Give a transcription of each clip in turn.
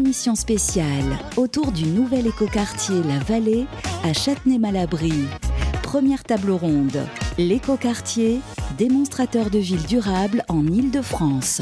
émission spéciale autour du nouvel écoquartier La Vallée à Châtenay-Malabry. Première table ronde, l'écoquartier, démonstrateur de ville durable en Île-de-France.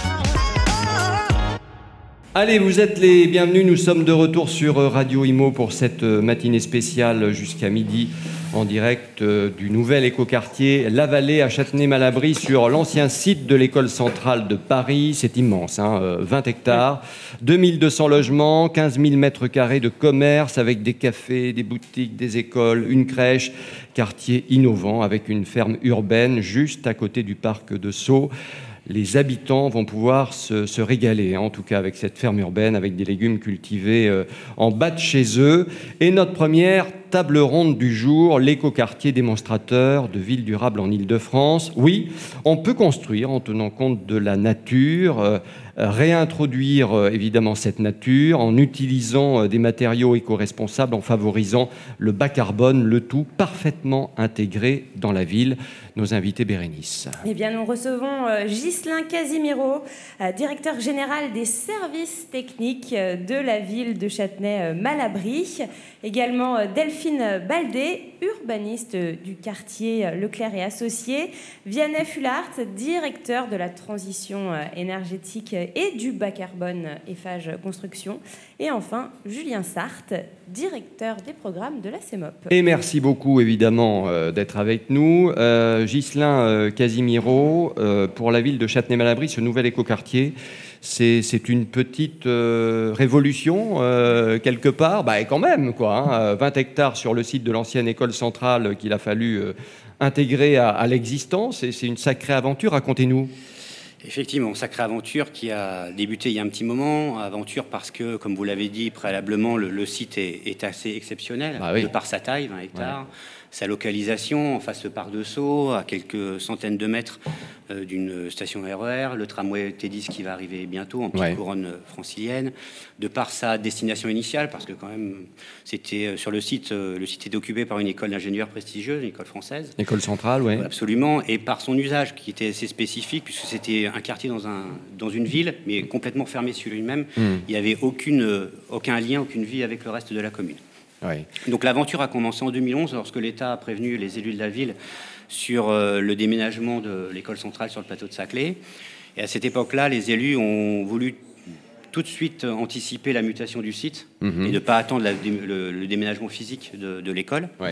Allez, vous êtes les bienvenus, nous sommes de retour sur Radio Imo pour cette matinée spéciale jusqu'à midi en direct du nouvel écoquartier La Vallée à Châtenay-Malabry sur l'ancien site de l'école centrale de Paris. C'est immense, 20 hectares, 2200 logements, 15 000 mètres carrés de commerce avec des cafés, des boutiques, des écoles, une crèche, quartier innovant avec une ferme urbaine juste à côté du parc de Sceaux. Les habitants vont pouvoir se régaler, en tout cas avec cette ferme urbaine, avec des légumes cultivés en bas de chez eux. Et notre première table ronde du jour, l'écoquartier démonstrateur de ville durable en Île-de-France. Oui, on peut construire en tenant compte de la nature, réintroduire évidemment cette nature en utilisant des matériaux éco-responsables, en favorisant le bas carbone, le tout parfaitement intégré dans la ville. Nos invités, Bérénice. Eh bien, nous recevons Ghislain Casimiro, directeur général des services techniques de la ville de Châtenay-Malabry. Également Delphine Baldé, urbaniste du quartier Leclerc et Associés. Vianney Fulart, directeur de la transition énergétique et du bas carbone Eiffage Construction. Et enfin, Julien Sarthe, directeur des programmes de la CEMOP. Et merci beaucoup, évidemment, d'être avec nous. Ghislain Casimiro, pour la ville de Châtenay-Malabry, ce nouvel écoquartier, c'est une petite révolution, quelque part. Bah, quand même, quoi. 20 hectares sur le site de l'ancienne école centrale qu'il a fallu intégrer à l'existence. Et c'est une sacrée aventure. Racontez-nous. Effectivement, sacrée aventure qui a débuté il y a un petit moment. Aventure parce que, comme vous l'avez dit préalablement, le site est assez exceptionnel, de par sa taille, 20 hectares. Ouais. Sa localisation en face du parc de Sceaux, à quelques centaines de mètres d'une station RER, le tramway T10 qui va arriver bientôt en petite couronne francilienne, de par sa destination initiale, parce que quand même, c'était sur le site était occupé par une école d'ingénieurs prestigieuse, une école française. École centrale, oui. Absolument, et par son usage qui était assez spécifique, puisque c'était un quartier dans une ville, mais complètement fermé sur lui-même. Il n'y avait aucun lien, aucune vie avec le reste de la commune. Oui. Donc l'aventure a commencé en 2011 lorsque l'État a prévenu les élus de la ville sur le déménagement de l'école centrale sur le plateau de Saclay. Et à cette époque-là, les élus ont voulu tout de suite anticiper la mutation du site et ne pas attendre le déménagement physique de l'école. Oui.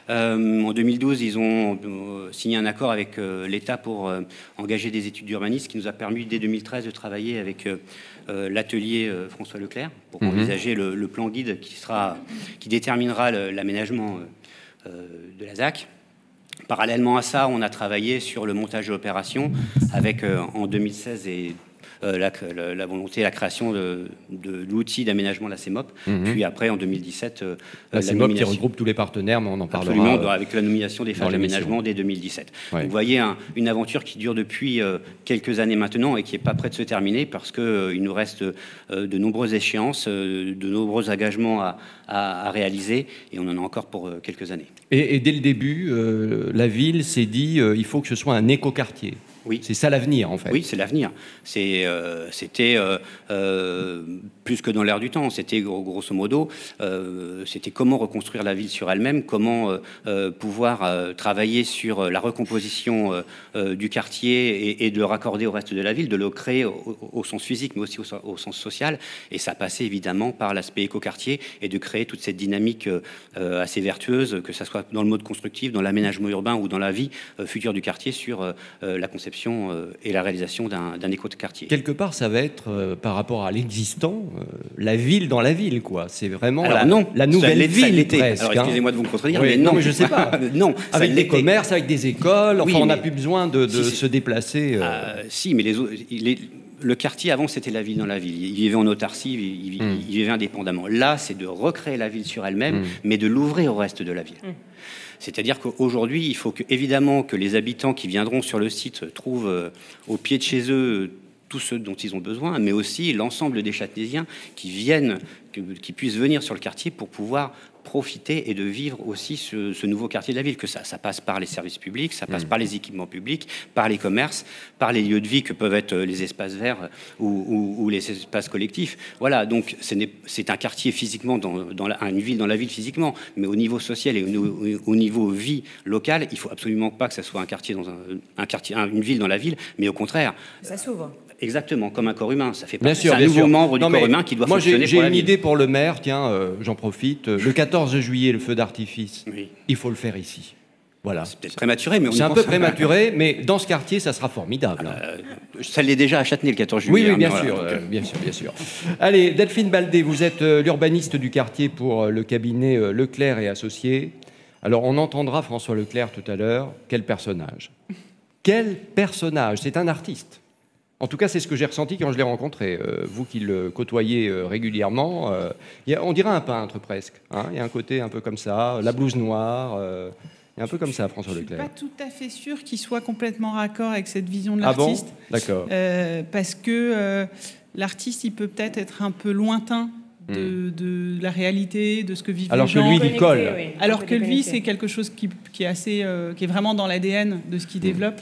En 2012, ils ont signé un accord avec l'État pour engager des études d'urbanisme qui nous a permis dès 2013 de travailler avec l'atelier François Leclerc pour envisager le plan guide qui déterminera l'aménagement de la ZAC. Parallèlement à ça, on a travaillé sur le montage de l'opération avec en 2016 la volonté, la création de l'outil d'aménagement de la CEMOP. Puis après, en 2017, la CEMOP qui regroupe tous les partenaires, mais on en parlera. Absolument, avec la nomination des phases d'aménagement dès 2017. Ouais. Vous voyez une aventure qui dure depuis quelques années maintenant et qui n'est pas prête de se terminer parce qu'il nous reste de nombreuses échéances, de nombreux engagements à réaliser et on en a encore pour quelques années. Et dès le début, la ville s'est dit il faut que ce soit un écoquartier. Oui. C'est ça l'avenir, en fait. Oui, c'est l'avenir. C'était plus que dans l'air du temps. C'était grosso modo, c'était comment reconstruire la ville sur elle-même, comment pouvoir travailler sur la recomposition du quartier et de le raccorder au reste de la ville, de le créer au sens physique, mais aussi au sens social. Et ça passait évidemment par l'aspect écoquartier et de créer toute cette dynamique assez vertueuse, que ce soit dans le mode constructif, dans l'aménagement urbain ou dans la vie future du quartier sur la conception et la réalisation d'un éco-quartier. Quelque part, ça va être, par rapport à l'existant, la ville dans la ville, quoi. C'est vraiment la nouvelle ville, presque. Alors, excusez-moi de vous contredire, oui, mais non. Mais je ne sais pas. Non, avec des commerces, avec des écoles, enfin, on n'a plus besoin de se déplacer. Si, mais le quartier, avant, c'était la ville dans la ville. Il vivait en autarcie, il vivait indépendamment. Là, c'est de recréer la ville sur elle-même, mais de l'ouvrir au reste de la ville. C'est-à-dire qu'aujourd'hui, il faut évidemment que les habitants qui viendront sur le site trouvent au pied de chez eux tout ce dont ils ont besoin, mais aussi l'ensemble des Châtenaisiens qui puissent venir sur le quartier pour pouvoir profiter et de vivre aussi ce nouveau quartier de la ville. Que ça passe par les services publics, ça passe par les équipements publics, par les commerces, par les lieux de vie que peuvent être les espaces verts ou les espaces collectifs. Voilà, donc c'est un quartier physiquement, une ville dans la ville physiquement, mais au niveau social et au niveau vie locale, il ne faut absolument pas que ça soit un quartier une ville dans la ville, mais au contraire. Ça s'ouvre. Exactement, comme un corps humain. Ça fait partie d'un nouveau membre du corps humain qui doit fonctionner pour la ville. Moi, j'ai une idée pour le maire, tiens, j'en profite. Le 14 juillet, le feu d'artifice, il faut le faire ici. Voilà. C'est peut-être prématuré, mais c'est un peu prématuré, mais dans ce quartier, ça sera formidable. Ça l'est déjà à Châtenay le 14 juillet. Oui, bien sûr. Allez, Delphine Baldé, vous êtes l'urbaniste du quartier pour le cabinet Leclerc et Associés. Alors, on entendra François Leclerc tout à l'heure. Quel personnage ? Quel personnage ? C'est un artiste. En tout cas, c'est ce que j'ai ressenti quand je l'ai rencontré. Vous qui le côtoyez régulièrement, on dirait un peintre presque. Hein, il y a un côté un peu comme ça, la blouse noire, il y a un peu comme ça, François Leclerc. Je ne suis pas tout à fait sûr qu'il soit complètement raccord avec cette vision de l'artiste. Ah bon ? D'accord. Parce que l'artiste, il peut peut-être être un peu lointain de la réalité, de ce que vivent les gens. Alors que lui, il colle. Oui. Alors que lui, c'est quelque chose qui est vraiment dans l'ADN de ce qu'il développe.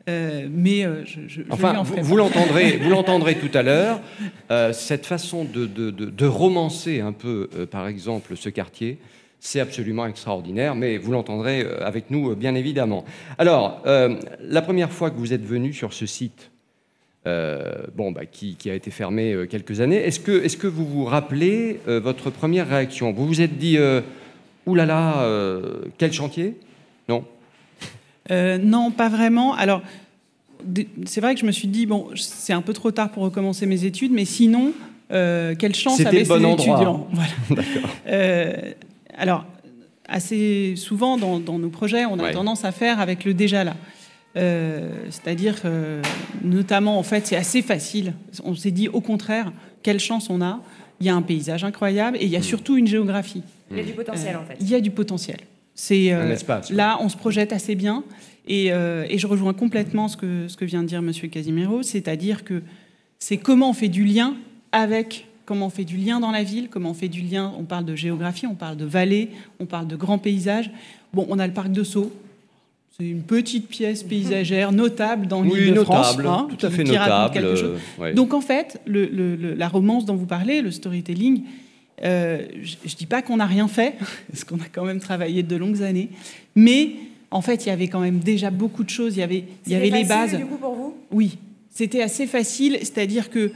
Enfin, vous l'entendrez tout à l'heure. Cette façon de romancer un peu, par exemple, ce quartier, c'est absolument extraordinaire, mais vous l'entendrez avec nous, bien évidemment. Alors, la première fois que vous êtes venu sur ce site, qui a été fermé quelques années, est-ce que vous vous rappelez votre première réaction ? Vous vous êtes dit, oulala, quel chantier ? Non ? Non, pas vraiment. Alors, c'est vrai que je me suis dit, c'est un peu trop tard pour recommencer mes études, mais sinon, quelle chance avaient ces étudiants. Voilà. D'accord. Alors, assez souvent dans nos projets, on a tendance à faire avec le déjà là. C'est-à-dire, notamment, en fait, c'est assez facile. On s'est dit, au contraire, quelle chance on a. Il y a un paysage incroyable et il y a surtout une géographie. Il y a du potentiel, en fait. Il y a du potentiel. C'est un espace. Là, on se projette assez bien et je rejoins complètement ce que vient de dire Monsieur Casimiro, c'est-à-dire que c'est comment on fait du lien comment on fait du lien dans la ville, comment on fait du lien. On parle de géographie, on parle de vallées, on parle de grands paysages. Bon, on a le parc de Sceaux. C'est une petite pièce paysagère notable dans l'Île-de-France. Notable, tout à fait notable. Donc en fait, la romance dont vous parlez, le storytelling. Je ne dis pas qu'on n'a rien fait, parce qu'on a quand même travaillé de longues années, mais en fait, il y avait quand même déjà beaucoup de choses. Il y avait les bases. Du coup, pour vous ? Oui, c'était assez facile, c'est-à-dire que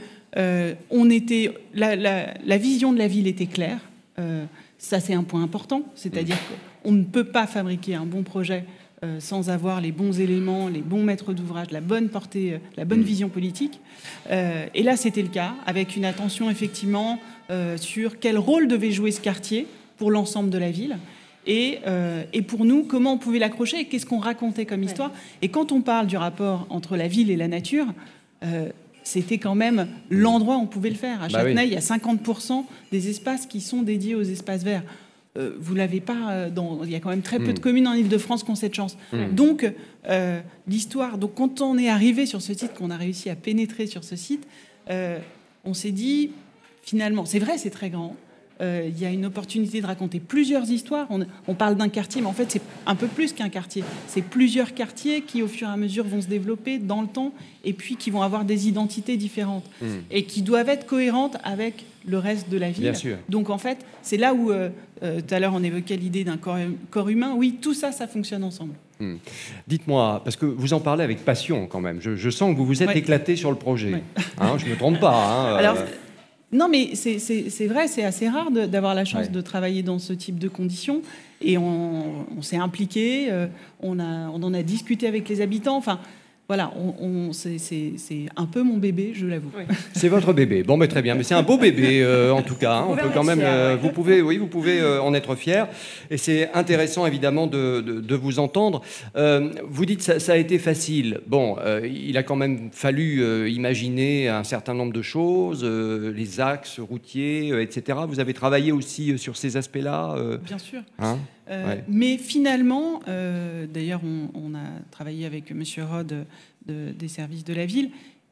la vision de la ville était claire. Ça, c'est un point important, c'est-à-dire qu'on ne peut pas fabriquer un bon projet sans avoir les bons éléments, les bons maîtres d'ouvrage, la bonne portée, la bonne vision politique. Et là, c'était le cas, avec une attention effectivement sur quel rôle devait jouer ce quartier pour l'ensemble de la ville. Et pour nous, comment on pouvait l'accrocher et qu'est-ce qu'on racontait comme histoire. Et quand on parle du rapport entre la ville et la nature, c'était quand même l'endroit où on pouvait le faire. À Châtenay, il y a 50% des espaces qui sont dédiés aux espaces verts. Vous l'avez pas il y a quand même très peu de communes en Île-de-France qui ont cette chance. Donc l'histoire. Donc quand on est arrivé sur ce site, qu'on a réussi à pénétrer sur ce site, on s'est dit finalement, c'est vrai, c'est très grand. Il y a une opportunité de raconter plusieurs histoires. On parle d'un quartier, mais en fait, c'est un peu plus qu'un quartier. C'est plusieurs quartiers qui, au fur et à mesure, vont se développer dans le temps et puis qui vont avoir des identités différentes et qui doivent être cohérentes avec le reste de la ville. Bien sûr. Donc, en fait, c'est là où, tout à l'heure, on évoquait l'idée d'un corps humain. Oui, tout ça, ça fonctionne ensemble. Dites-moi, parce que vous en parlez avec passion quand même. Je sens que vous vous êtes éclaté sur le projet. Hein, je ne me trompe pas. Alors, non, mais c'est vrai, c'est assez rare d'avoir la chance de travailler dans ce type de conditions. Et on s'est impliqué, on en a discuté avec les habitants. Enfin, voilà, c'est un peu mon bébé, je l'avoue. Oui. C'est votre bébé. Bon, mais très bien. Mais c'est un beau bébé, en tout cas. Hein. On peut quand même. Vous pouvez en être fier. Et c'est intéressant, évidemment, de vous entendre. Vous dites que ça a été facile. Bon, il a quand même fallu imaginer un certain nombre de choses, les axes routiers, etc. Vous avez travaillé aussi sur ces aspects-là. Bien sûr. Hein mais finalement, d'ailleurs, on a travaillé avec Monsieur Rod des services de la ville.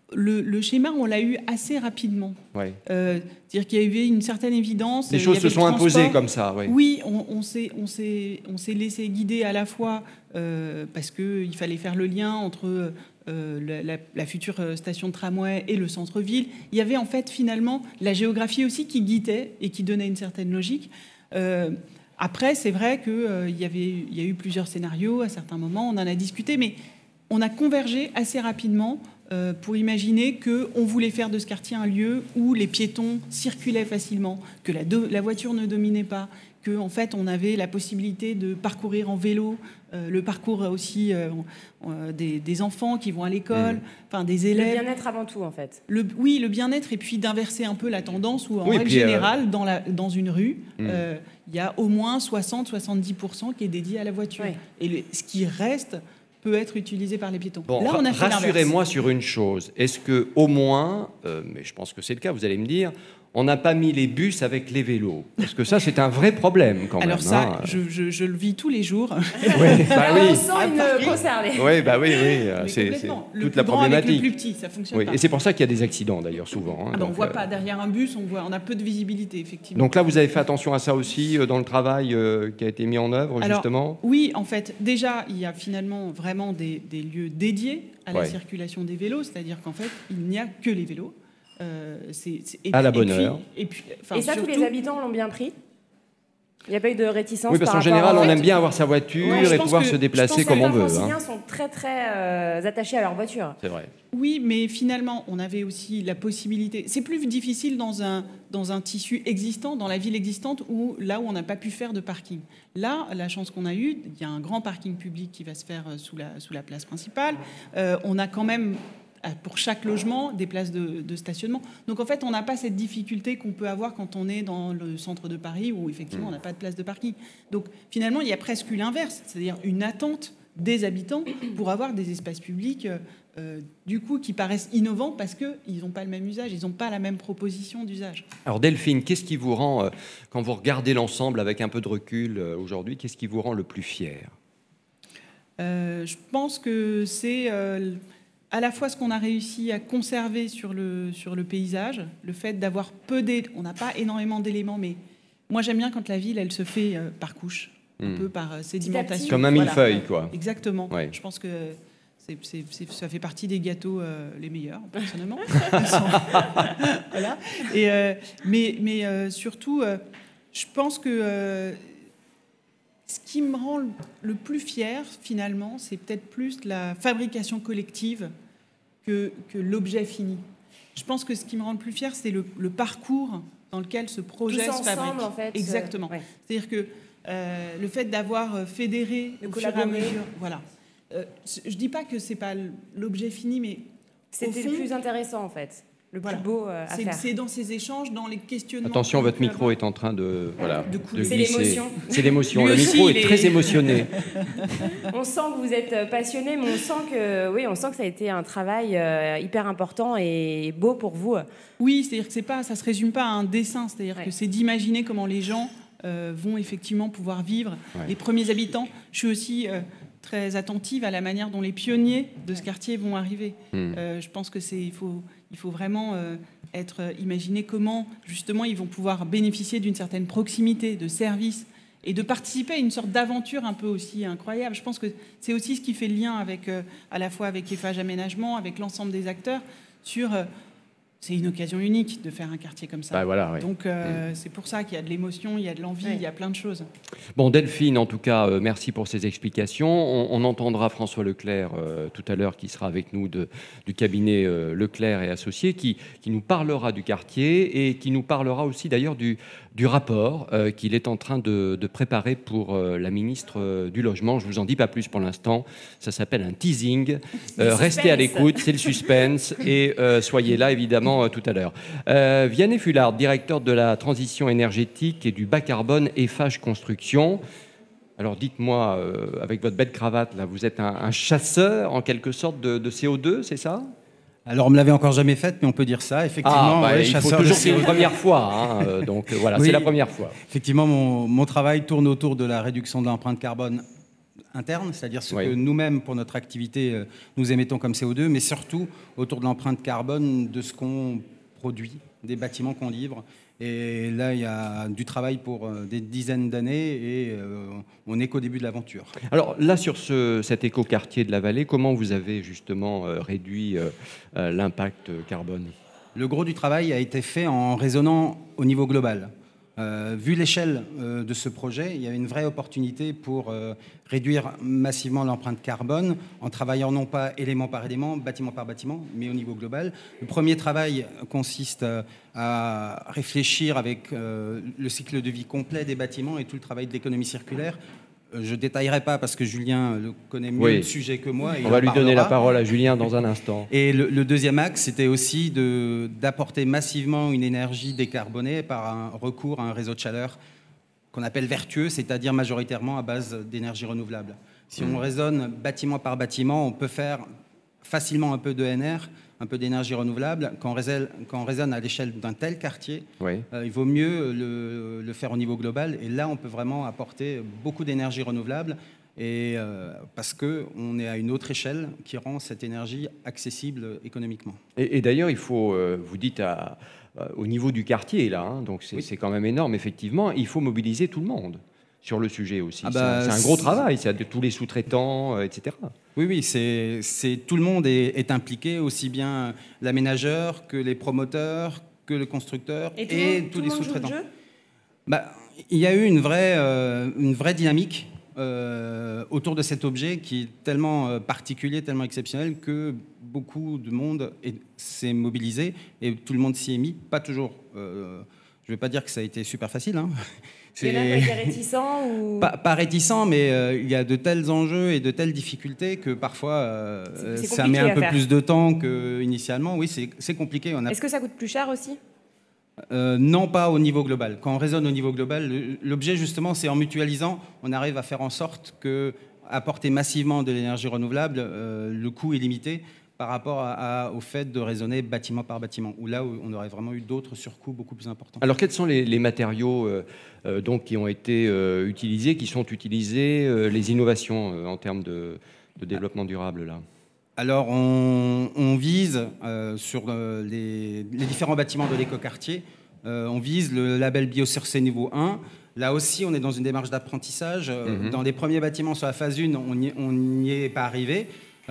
Le schéma, on l'a eu assez rapidement. Ouais. C'est-à-dire qu'il y avait une certaine évidence. Les choses se sont imposées comme ça. Ouais. Oui, on s'est laissé guider à la fois parce qu'il fallait faire le lien entre la future station de tramway et le centre-ville. Il y avait en fait finalement la géographie aussi qui guidait et qui donnait une certaine logique. Après, c'est vrai qu'il y a eu plusieurs scénarios à certains moments, on en a discuté, mais on a convergé assez rapidement pour imaginer qu'on voulait faire de ce quartier un lieu où les piétons circulaient facilement, que la voiture ne dominait pas, qu'en fait on avait la possibilité de parcourir en vélo, le parcours aussi des enfants qui vont à l'école, enfin des élèves. Le bien-être avant tout en fait. Oui, le bien-être, et puis d'inverser un peu la tendance où en règle générale, dans une rue, il y a au moins 60-70% qui est dédié à la voiture. Oui. Et ce qui reste peut être utilisé par les piétons. Bon, là, on a fait rassurez-moi sur une chose. Est-ce que au moins, mais je pense que c'est le cas, vous allez me dire, on n'a pas mis les bus avec les vélos? Parce que ça, c'est un vrai problème quand même. Alors ça, je le vis tous les jours. Oui, bah oui. On sent une concernée. Oui, bah oui, c'est toute la problématique. Le plus petit, ça fonctionne pas. Et c'est pour ça qu'il y a des accidents d'ailleurs souvent. On ne voit pas derrière un bus, on a peu de visibilité effectivement. Donc là, vous avez fait attention à ça aussi dans le travail qui a été mis en œuvre justement. Oui, en fait, déjà, il y a finalement vraiment des lieux dédiés à la circulation des vélos, c'est-à-dire qu'en fait, il n'y a que les vélos. À la bonne heure. Et ça, surtout, tous les habitants l'ont bien pris? Il n'y a pas eu de réticence? Oui, parce qu'en général, on aime bien avoir sa voiture et pouvoir se déplacer comme on veut. Les Franciliens sont très, très attachés à leur voiture. C'est vrai. Oui, mais finalement, on avait aussi la possibilité... C'est plus difficile dans un tissu existant, dans la ville existante, là où on n'a pas pu faire de parking. Là, la chance qu'on a eue, il y a un grand parking public qui va se faire sous la place principale. On a quand même... pour chaque logement, des places de stationnement. Donc en fait, on n'a pas cette difficulté qu'on peut avoir quand on est dans le centre de Paris où effectivement on n'a pas de place de parking. Donc finalement, il y a presque l'inverse, c'est-à-dire une attente des habitants pour avoir des espaces publics du coup qui paraissent innovants parce qu'ils n'ont pas le même usage, ils n'ont pas la même proposition d'usage. Alors Delphine, qu'est-ce qui vous rend, quand vous regardez l'ensemble avec un peu de recul aujourd'hui, qu'est-ce qui vous rend le plus fier? Je pense que c'est... à la fois ce qu'on a réussi à conserver sur le paysage, le fait d'avoir on n'a pas énormément d'éléments, mais moi j'aime bien quand la ville, elle se fait par couches, un peu par sédimentation. Comme un millefeuille, quoi. Exactement. Ouais. Je pense que ça fait partie des gâteaux les meilleurs, personnellement. Voilà. Mais surtout, je pense que ce qui me rend le plus fier, finalement, c'est peut-être plus la fabrication collective que l'objet fini. Je pense que ce qui me rend le plus fier, c'est le parcours dans lequel ce projet se fabrique. En fait, exactement. Ouais. C'est-à-dire que le fait d'avoir fédéré au fur et à mesure... Voilà. Je ne dis pas que ce n'est pas l'objet fini, mais c'était le plus intéressant, en fait. Le plus beau à faire. C'est dans ces échanges, dans les questionnements... Attention, votre micro est en train de c'est l'émotion. C'est l'émotion. Le micro est très émotionné. On sent que vous êtes passionné, mais on sent que ça a été un travail hyper important et beau pour vous. Oui, c'est-à-dire que ça se résume pas à un dessin, c'est-à-dire que c'est d'imaginer comment les gens vont effectivement pouvoir vivre. Les premiers habitants. Je suis aussi... très attentive à la manière dont les pionniers de ce quartier vont arriver. Je pense que il faut vraiment imaginer comment, justement, ils vont pouvoir bénéficier d'une certaine proximité, de services, et de participer à une sorte d'aventure un peu aussi incroyable. Je pense que c'est aussi ce qui fait le lien à la fois avec Eiffage Aménagement, avec l'ensemble des acteurs, sur... c'est une occasion unique de faire un quartier comme ça. Donc, c'est pour ça qu'il y a de l'émotion, il y a de l'envie, il y a plein de choses. Bon, Delphine, en tout cas, merci pour ces explications. On entendra François Leclerc tout à l'heure, qui sera avec nous du cabinet Leclerc et Associés, qui nous parlera du quartier et qui nous parlera aussi d'ailleurs du rapport qu'il est en train de préparer pour la ministre du Logement. Je ne vous en dis pas plus pour l'instant. Ça s'appelle un teasing. Restez à l'écoute, c'est le suspense. Et soyez là, évidemment, tout à l'heure. Vianney Fulard, directeur de la transition énergétique et du bas carbone Eiffage Construction. Alors dites-moi, avec votre belle cravate, là, vous êtes un chasseur, en quelque sorte, de CO2, c'est ça ? Alors, on ne me l'avait encore jamais faite, mais on peut dire ça. Effectivement, il faut toujours que c'est une première fois. Donc voilà, oui, c'est la première fois. Effectivement, mon travail tourne autour de la réduction de l'empreinte carbone interne, c'est-à-dire ce que nous-mêmes, pour notre activité, nous émettons comme CO2, mais surtout autour de l'empreinte carbone de ce qu'on produit, des bâtiments qu'on livre. Et là, il y a du travail pour des dizaines d'années et on n'est qu'au début de l'aventure. Alors là, sur cet écoquartier de la vallée, comment vous avez justement réduit l'impact carbone ? Le gros du travail a été fait en raisonnant au niveau global. Vu l'échelle de ce projet, il y avait une vraie opportunité pour réduire massivement l'empreinte carbone en travaillant non pas élément par élément, bâtiment par bâtiment, mais au niveau global. Le premier travail consiste à réfléchir avec le cycle de vie complet des bâtiments et tout le travail de l'économie circulaire. Je ne détaillerai pas parce que Julien le connaît mieux le sujet que moi. On va lui donner la parole à Julien dans un instant. Et le deuxième axe, c'était aussi d'apporter massivement une énergie décarbonée par un recours à un réseau de chaleur qu'on appelle vertueux, c'est-à-dire majoritairement à base d'énergie renouvelable. Si on raisonne bâtiment par bâtiment, on peut faire facilement un peu d'ENR, un peu d'énergie renouvelable. Quand on raisonne à l'échelle d'un tel quartier, il vaut mieux le faire au niveau global. Et là, on peut vraiment apporter beaucoup d'énergie renouvelable parce qu'on est à une autre échelle qui rend cette énergie accessible économiquement. Et d'ailleurs, il faut, vous dites au niveau du quartier, là, donc c'est quand même énorme, effectivement, il faut mobiliser tout le monde sur le sujet aussi. C'est un gros travail, c'est de tous les sous-traitants, etc. Oui, tout le monde est impliqué, aussi bien l'aménageur que les promoteurs, que le constructeur et tous les sous-traitants. Il y a eu une vraie dynamique autour de cet objet qui est tellement particulier, tellement exceptionnel que beaucoup de monde s'est mobilisé et tout le monde s'y est mis. Pas toujours. Je ne vais pas dire que ça a été super facile. Il y en a qui étaient réticents ou... Pas réticents, mais il y a de tels enjeux et de telles difficultés que parfois ça met un peu plus de temps qu'initialement. Oui, c'est compliqué. Est-ce que ça coûte plus cher aussi ? Non, pas au niveau global. Quand on raisonne au niveau global, l'objet justement, c'est en mutualisant, on arrive à faire en sorte que apporter massivement de l'énergie renouvelable, le coût est limité par rapport au fait de raisonner bâtiment par bâtiment, où là, on aurait vraiment eu d'autres surcoûts beaucoup plus importants. Alors, quels sont les matériaux donc, qui ont été utilisés, qui sont utilisés, les innovations en termes de développement durable là ? Alors, on vise sur les différents bâtiments de l'écoquartier, on vise le label biosourcé niveau 1. Là aussi, on est dans une démarche d'apprentissage. Dans les premiers bâtiments sur la phase 1, on n'y est pas arrivé.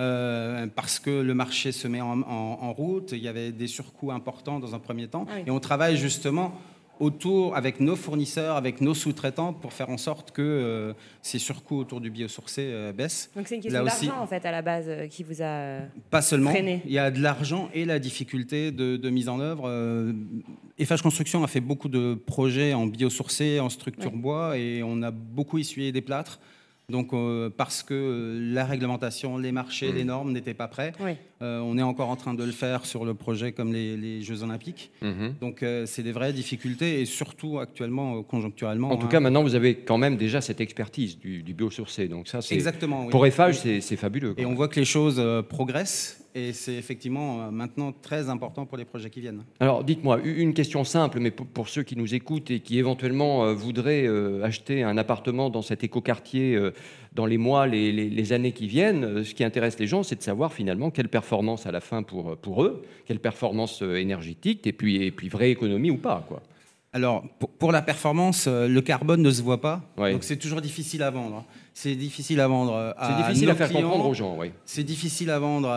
Parce que le marché se met en route, il y avait des surcoûts importants dans un premier temps, et on travaille justement autour, avec nos fournisseurs, avec nos sous-traitants, pour faire en sorte que ces surcoûts autour du biosourcé baissent. Donc c'est une question d'argent, en fait, à la base, qui vous a pas seulement, freiné. Il y a de l'argent et la difficulté de mise en œuvre. Eiffage Construction a fait beaucoup de projets en biosourcé, en structure bois, et on a beaucoup essuyé des plâtres. Donc, parce que la réglementation, les marchés, les normes n'étaient pas prêts. On est encore en train de le faire sur le projet comme les Jeux Olympiques. Donc, c'est des vraies difficultés et surtout actuellement, conjoncturellement. En tout cas, maintenant, vous avez quand même déjà cette expertise du biosourcé. Donc ça, c'est exactement. Pour Eiffage, c'est fabuleux. Et on voit que les choses progressent. Et c'est effectivement maintenant très important pour les projets qui viennent. Alors, dites-moi, une question simple, mais pour ceux qui nous écoutent et qui éventuellement voudraient acheter un appartement dans cet écoquartier dans les mois, les années qui viennent, ce qui intéresse les gens, c'est de savoir finalement quelle performance à la fin pour eux, quelle performance énergétique, et puis vraie économie ou pas, quoi. Alors, pour la performance, le carbone ne se voit pas, ouais. Donc c'est toujours difficile à vendre. C'est difficile à vendre à C'est difficile nos à faire clients, comprendre aux gens, oui. C'est difficile à vendre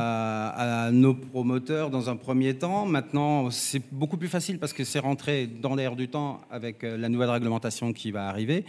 à nos promoteurs dans un premier temps. Maintenant, c'est beaucoup plus facile parce que c'est rentré dans l'air du temps avec la nouvelle réglementation qui va arriver.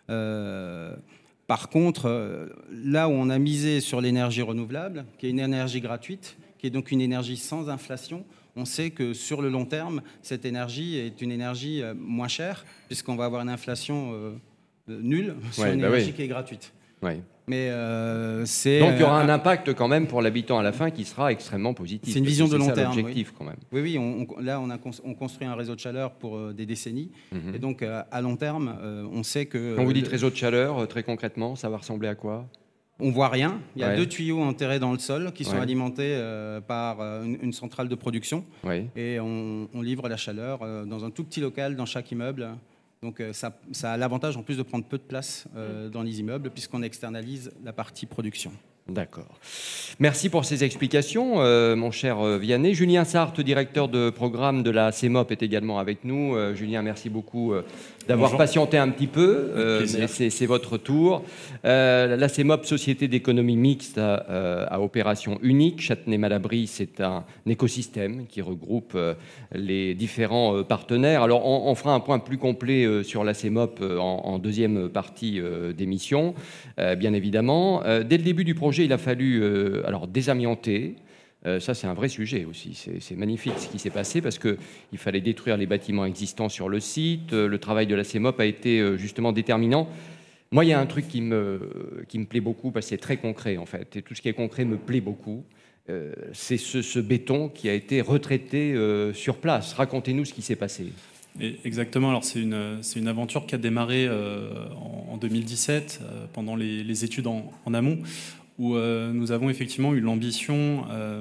Par contre, là où on a misé sur l'énergie renouvelable, qui est une énergie gratuite, qui est donc une énergie sans inflation, on sait que sur le long terme, cette énergie est une énergie moins chère, puisqu'on va avoir une inflation nulle sur une énergie qui est gratuite. Ouais. Mais donc il y aura un impact quand même pour l'habitant à la fin qui sera extrêmement positif. C'est une vision de long terme. L'objectif, quand même. Oui, là on construit un réseau de chaleur pour des décennies. Et donc à long terme, on sait que... Quand vous dites réseau de chaleur, très concrètement, ça va ressembler à quoi ? On voit rien. Il y a 2 tuyaux enterrés dans le sol qui sont alimentés par une centrale de production. Et on livre la chaleur dans un tout petit local dans chaque immeuble. Donc ça a l'avantage en plus de prendre peu de place dans les immeubles puisqu'on externalise la partie production. D'accord. Merci pour ces explications, mon cher Vianney. Julien Sarthe, directeur de programme de la CEMOP, est également avec nous. Julien, merci beaucoup d'avoir patienté un petit peu. C'est votre tour. La CEMOP, Société d'économie mixte à opération unique. Châtenay-Malabry, c'est un écosystème qui regroupe les différents partenaires. Alors, on fera un point plus complet sur la CEMOP en deuxième partie d'émission, bien évidemment. Dès le début du projet, il a fallu désamianter. Ça, c'est un vrai sujet aussi. C'est magnifique ce qui s'est passé parce qu'il fallait détruire les bâtiments existants sur le site. Le travail de la CEMOP a été justement déterminant. Moi, il y a un truc qui me plaît beaucoup parce que c'est très concret, en fait. Et tout ce qui est concret me plaît beaucoup. C'est ce béton qui a été retraité sur place. Racontez-nous ce qui s'est passé. Exactement. Alors, c'est une aventure qui a démarré en 2017 pendant les études en amont, où nous avons effectivement eu l'ambition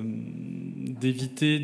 d'éviter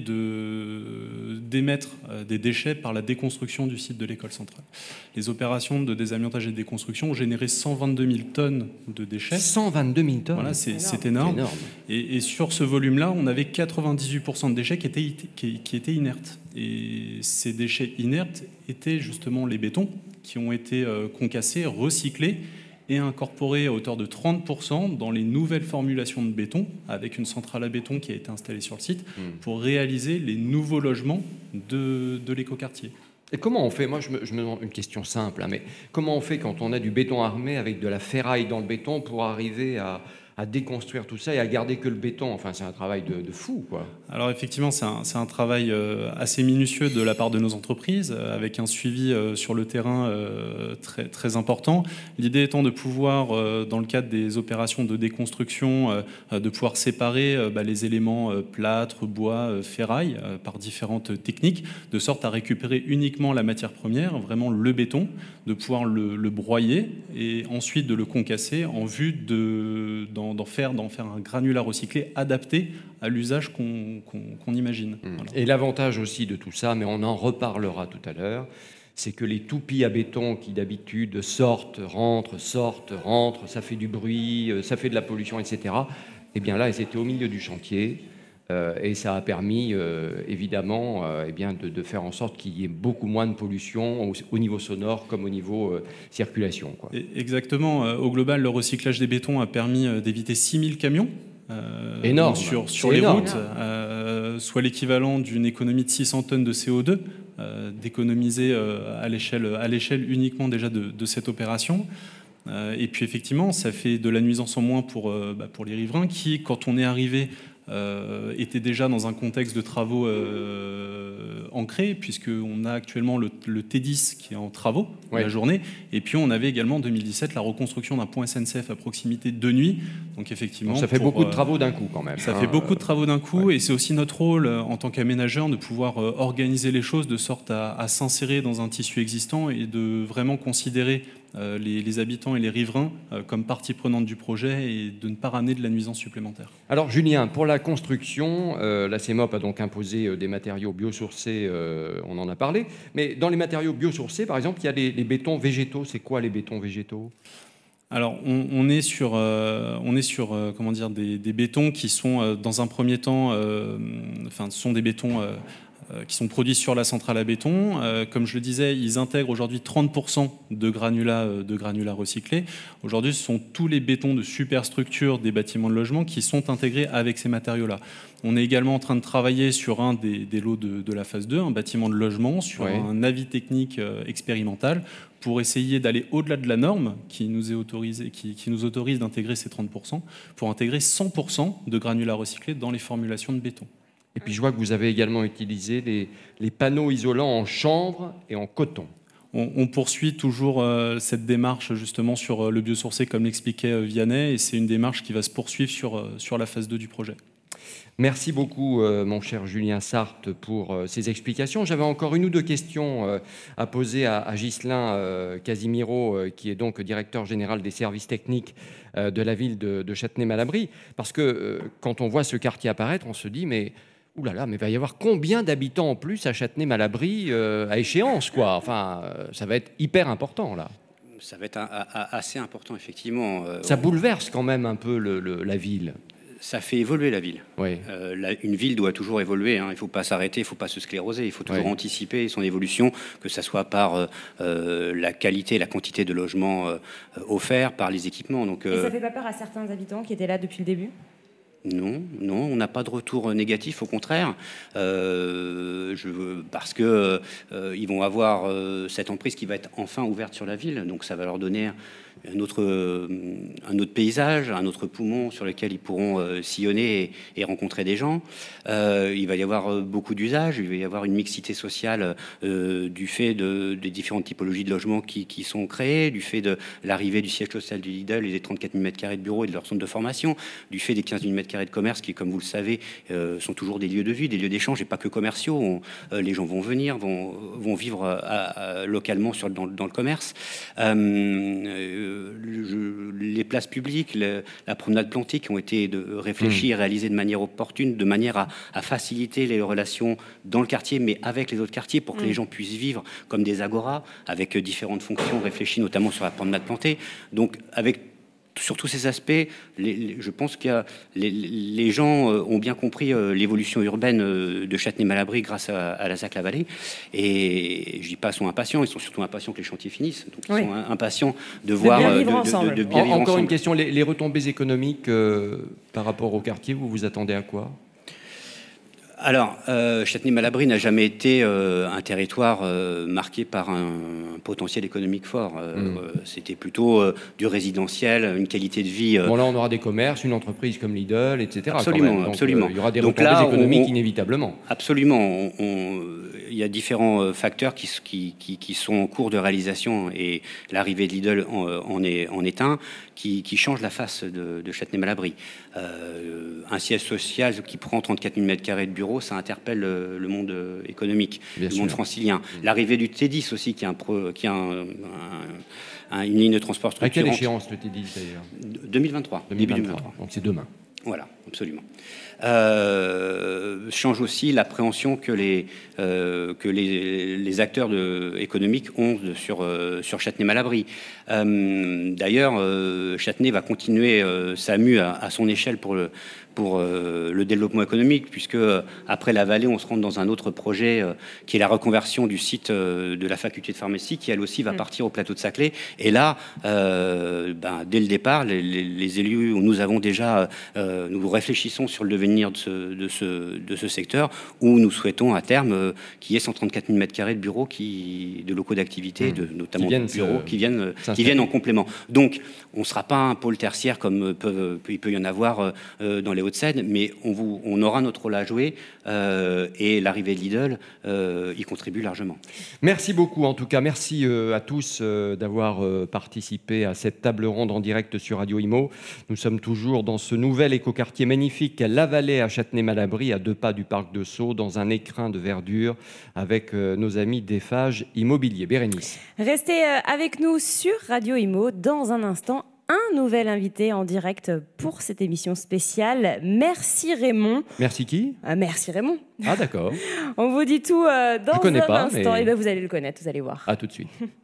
d'émettre des déchets par la déconstruction du site de l'école centrale. Les opérations de désamiantage et de déconstruction ont généré 122 000 tonnes de déchets. 122 000 tonnes. Voilà, c'est énorme. Et sur ce volume-là, on avait 98% de déchets qui étaient inertes. Et ces déchets inertes étaient justement les bétons qui ont été concassés, recyclés et incorporés à hauteur de 30% dans les nouvelles formulations de béton, avec une centrale à béton qui a été installée sur le site, pour réaliser les nouveaux logements de l'écoquartier. Et comment on fait? Moi, je me demande une question simple, mais comment on fait quand on a du béton armé avec de la ferraille dans le béton pour arriver à déconstruire tout ça et à garder que le béton? Enfin, c'est un travail de fou, quoi. Alors effectivement, c'est un travail assez minutieux de la part de nos entreprises, avec un suivi sur le terrain très, très important. L'idée étant de pouvoir, dans le cadre des opérations de déconstruction, de pouvoir séparer les éléments plâtre, bois, ferraille, par différentes techniques, de sorte à récupérer uniquement la matière première, vraiment le béton, de pouvoir le broyer et ensuite de le concasser en vue d'en faire un granulat recyclé adapté à l'usage qu'on imagine. Voilà. Et l'avantage aussi de tout ça, mais on en reparlera tout à l'heure, c'est que les toupis à béton qui d'habitude sortent, rentrent, ça fait du bruit, ça fait de la pollution, etc. Eh bien là, elles étaient au milieu du chantier. Et ça a permis, évidemment, de faire en sorte qu'il y ait beaucoup moins de pollution au niveau sonore comme au niveau circulation, quoi. Exactement. Au global, le recyclage des bétons a permis d'éviter 6000 camions énorme. Sur les routes, soit l'équivalent d'une économie de 600 tonnes de CO2 d'économiser à l'échelle uniquement déjà de cette opération. Et puis effectivement, ça fait de la nuisance en moins pour les riverains qui, quand on est arrivé, était déjà dans un contexte de travaux ancrés, puisqu'on a actuellement le T10 qui est en travaux la journée, et puis on avait également en 2017 la reconstruction d'un pont SNCF à proximité de nuit. Donc effectivement, ça fait beaucoup de travaux d'un coup quand même. Ça fait beaucoup de travaux d'un coup, et c'est aussi notre rôle en tant qu'aménageur de pouvoir organiser les choses de sorte à s'insérer dans un tissu existant et de vraiment considérer les habitants et les riverains comme partie prenante du projet et de ne pas ramener de la nuisance supplémentaire. Alors Julien, pour la construction, la CEMOP a donc imposé des matériaux biosourcés, on en a parlé, mais dans les matériaux biosourcés, par exemple, il y a les bétons végétaux. C'est quoi les bétons végétaux ? Alors, on est sur des bétons qui sont, dans un premier temps, ce sont des bétons qui sont produits sur la centrale à béton. Comme je le disais, ils intègrent aujourd'hui 30% de granulats recyclés. Aujourd'hui, ce sont tous les bétons de superstructure des bâtiments de logement qui sont intégrés avec ces matériaux-là. On est également en train de travailler sur un des lots de la phase 2, un bâtiment de logement, sur un avis technique expérimental pour essayer d'aller au-delà de la norme qui nous autorise d'intégrer ces 30%, pour intégrer 100% de granulats recyclés dans les formulations de béton. Et puis je vois que vous avez également utilisé les panneaux isolants en chanvre et en coton. On poursuit toujours cette démarche justement sur le biosourcé, comme l'expliquait Vianney, et c'est une démarche qui va se poursuivre sur la phase 2 du projet. Merci beaucoup, mon cher Julien Sarthe, pour ces explications. J'avais encore une ou deux questions à poser à Ghislain Casimiro, qui est donc directeur général des services techniques de la ville de Châtenay-Malabry. Parce que quand on voit ce quartier apparaître, on se dit, mais Ouh là là, mais il va y avoir combien d'habitants en plus à Châtenay-Malabry à échéance, quoi. Enfin, ça va être hyper important, là. Ça va être assez important, effectivement. Ça bouleverse quand même un peu la ville. Ça fait évoluer la ville. Oui. Une ville doit toujours évoluer. Hein. Il ne faut pas s'arrêter, il ne faut pas se scléroser. Il faut toujours anticiper son évolution, que ce soit par la qualité, la quantité de logements offerts, par les équipements. Donc, et ça ne fait pas peur à certains habitants qui étaient là depuis le début ? Non, on n'a pas de retour négatif, au contraire, parce que ils vont avoir cette emprise qui va être enfin ouverte sur la ville, donc ça va leur donner un autre paysage, un autre poumon sur lequel ils pourront sillonner et rencontrer des gens. Il va y avoir beaucoup d'usages, il va y avoir une mixité sociale du fait des différentes typologies de logements qui sont créés, du fait de l'arrivée du siège social du Lidl et des 34 000 m² de bureaux et de leur centre de formation, du fait des 15 000 m² de commerce qui, comme vous le savez, sont toujours des lieux de vie, des lieux d'échange et pas que commerciaux. Les gens vont venir, vont vivre localement dans le commerce. Les places publiques, la promenade plantée qui ont été réfléchies et réalisées de manière opportune, de manière à faciliter les relations dans le quartier, mais avec les autres quartiers, pour que les gens puissent vivre comme des agoras, avec différentes fonctions réfléchies, notamment sur la promenade plantée. Donc, sur tous ces aspects, je pense que les gens ont bien compris l'évolution urbaine de Châtenay-Malabry grâce à la ZAC-La-Vallée. Et je dis pas sont impatients, ils sont surtout impatients que les chantiers finissent. Donc ils sont impatients de voir bien vivre ensemble. de bien vivre Encore ensemble. une question, les retombées économiques par rapport au quartier, vous vous attendez à quoi ? Alors, Châtenay-Malabry n'a jamais été un territoire marqué par un potentiel économique fort. C'était plutôt du résidentiel, une qualité de vie. Bon, là, on aura des commerces, une entreprise comme Lidl, etc. Absolument, Donc, absolument. Il y aura des retombées économiques inévitablement. Absolument. Il y a différents facteurs qui sont en cours de réalisation, et l'arrivée de Lidl en est un qui change la face de Châtenay-Malabry. Un siège social qui prend 34 000 m² de bureaux, ça interpelle le monde économique, monde francilien. L'arrivée du T10 aussi, qui a une ligne de transport structurante. À quelle échéance le T10 d'ailleurs ? 2023. Début 2023. Donc c'est demain. Voilà, absolument. Change aussi l'appréhension que les acteurs économiques ont sur Châtenay-Malabry. D'ailleurs, Châtenay va continuer sa mue à son échelle pour le développement économique, puisque après la vallée, on se rentre dans un autre projet qui est la reconversion du site de la faculté de pharmacie, qui elle aussi va partir au plateau de Saclay. Et là, dès le départ, les élus, nous avons déjà, nous réfléchissons sur le devenir de ce secteur, où nous souhaitons à terme qu'il y ait 134 000 m² de bureaux, de locaux d'activité, notamment de bureaux, qui viennent en complément. Donc, on ne sera pas un pôle tertiaire comme il peut y en avoir dans les Hauts-de-Seine, mais on aura notre rôle à jouer, et l'arrivée de Lidl y contribue largement. Merci beaucoup, en tout cas. Merci à tous d'avoir participé à cette table ronde en direct sur Radio Imo. Nous sommes toujours dans ce nouvel écoquartier magnifique, La Vallée à Châtenay-Malabry, à 2 pas du parc de Sceaux, dans un écrin de verdure, avec nos amis d'Eiffage Immobilier. Bérénice. Restez avec nous sur Radio Imo. Dans un instant, un nouvel invité en direct pour cette émission spéciale. Merci Raymond. Merci qui ? Merci Raymond. Ah d'accord. On vous dit tout dans un instant. Mais... Et bien vous allez le connaître, vous allez voir. À tout de suite.